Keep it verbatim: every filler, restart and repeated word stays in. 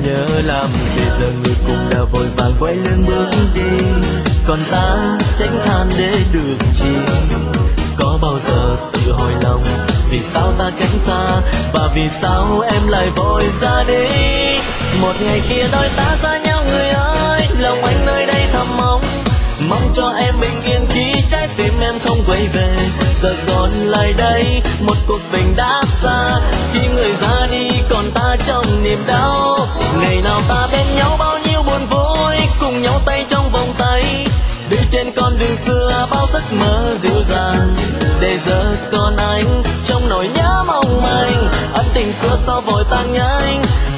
nhớ làm gì giờ người cùng đã vội vàng quay lưng bước đi, còn ta tránh than để được chi. Có bao giờ tự hỏi lòng vì sao ta cách xa, và vì sao em lại vội ra đi. Một ngày kia đôi ta xa nhau người ơi, lòng anh nơi đây thầm mong, mong cho em bình yên khi trái tim em không quay về. Giờ còn lại đây một cuộc tình đã xa, khi người ra đi còn ta trong niềm đau. Ngày nào ta bên nhau bao nhiêu buồn vui, cùng nhau tay trong vòng tay, đi trên con đường xưa bao giấc mơ dịu dàng. Để giờ còn anh trong nỗi nhớ mong manh, ân tình xưa sao vội tan nhanh.